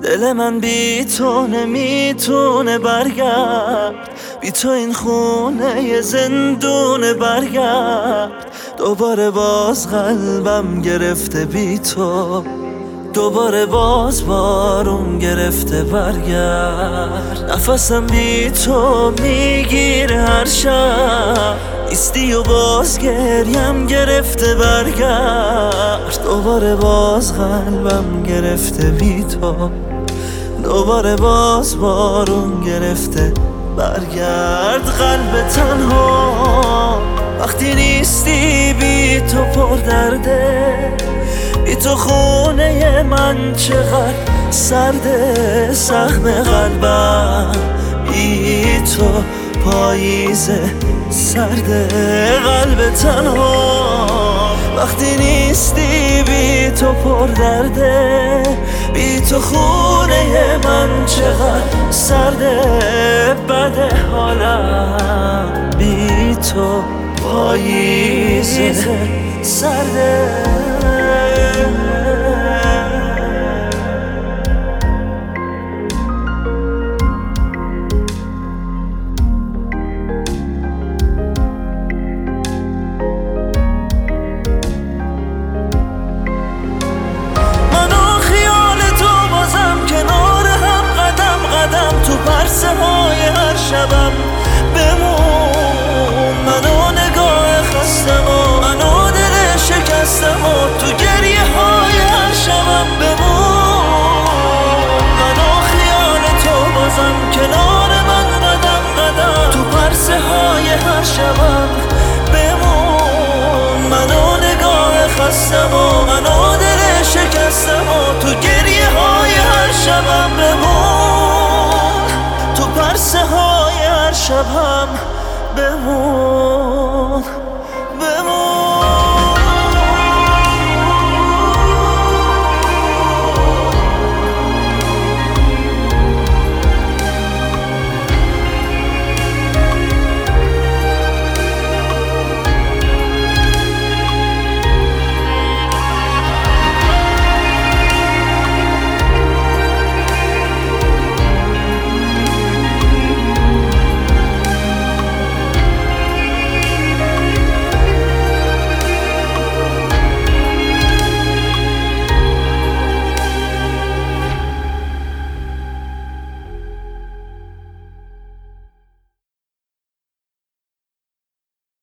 دل من بی تو نمیتونه برگرد، بی تو این خونه ی زندونه برگرد. دوباره باز قلبم گرفته بی تو، دوباره باز بارون گرفته برگرد. نفسم بی تو میگیره هر شب، نیستی و باز گریم گرفته برگرد. دوباره باز قلبم گرفته بی تو، دوباره باز بارون گرفته برگرد. قلب تنها وقتی نیستی بی تو پر درده، بی تو خونه من چقدر سرده. سهم قلبم بی تو پاییزه سرده. قلب تنها وقتی نیستی بی تو پر درده، بی تو خونه من چقدر سرده. بده حالم بی تو پاییزه سرده. پرسه های هر شبم بمون، منو نگاه خستم و منو دل شکستم و تو گریه های هر شبم بمون. منو خیال تو بازم کنار من قدم قدم، تو پرسه های هر شبم بمون. منو نگاه خستم و منو دل شکستم و تو گریه های هر شبم بمون، تو پرسه های هر شب هم بمون.